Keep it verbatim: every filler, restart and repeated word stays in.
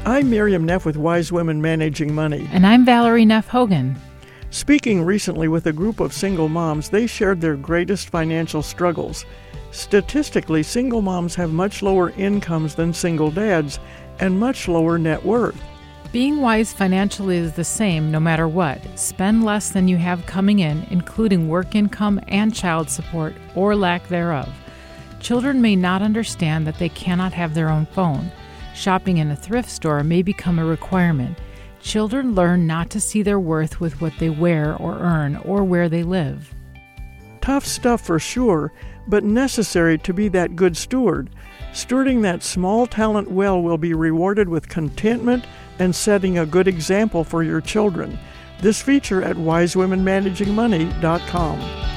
I'm Miriam Neff with Wise Women Managing Money. And I'm Valerie Neff Hogan. Speaking recently with a group of single moms, they shared their greatest financial struggles. Statistically, single moms have much lower incomes than single dads and much lower net worth. Being wise financially is the same no matter what. Spend less than you have coming in, including work income and child support, or lack thereof. Children may not understand that they cannot have their own phone. Shopping in a thrift store may become a requirement. Children learn not to see their worth with what they wear or earn or where they live. Tough stuff for sure, but necessary to be that good steward. Stewarding that small talent well will be rewarded with contentment and setting a good example for your children. This feature at wise women managing money dot com.